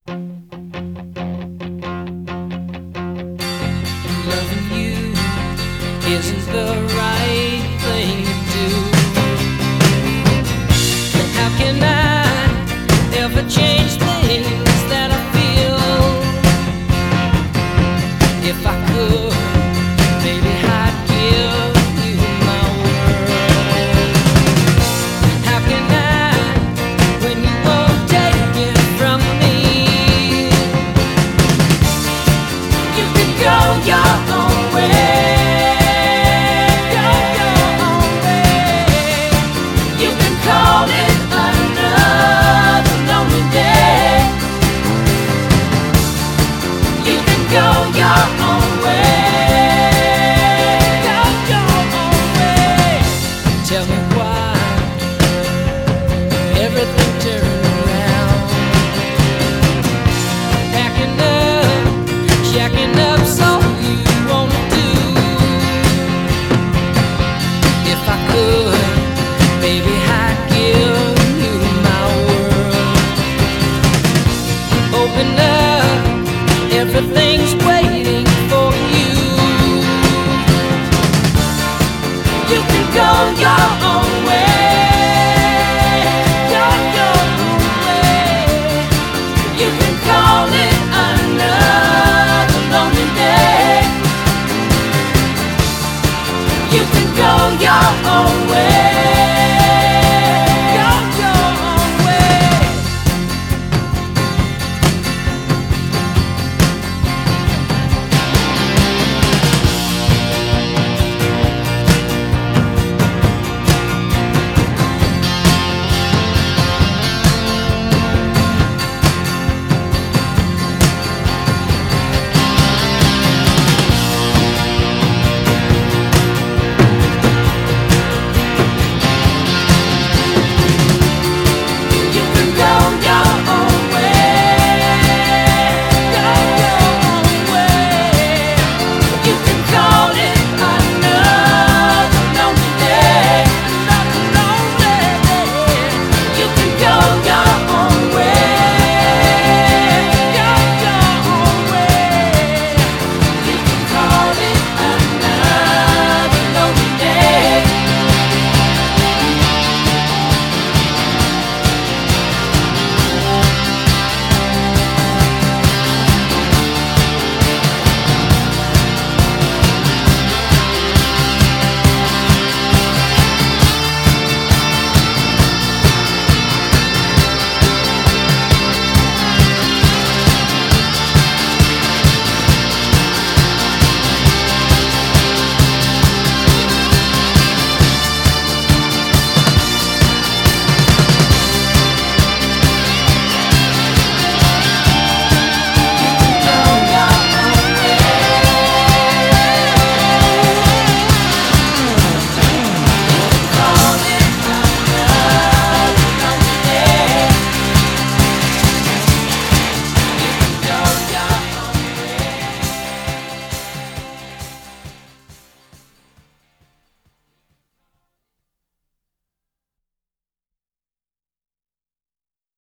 Loving you isn't the right thing to do. And how can I ever change things that I feel? If I could, maybe I'd give you my world. How can I, when you won't take it from me? You can go your own way. Go your own way. You can call it another lonely day. You can go your own way. Go your own way. Tell me why everything turned around. Packing up, jacking up, so you wanna do. If I could, baby, I'd give you my world. Open up, everything's waiting for you. You can go your own way. Go your own way. You can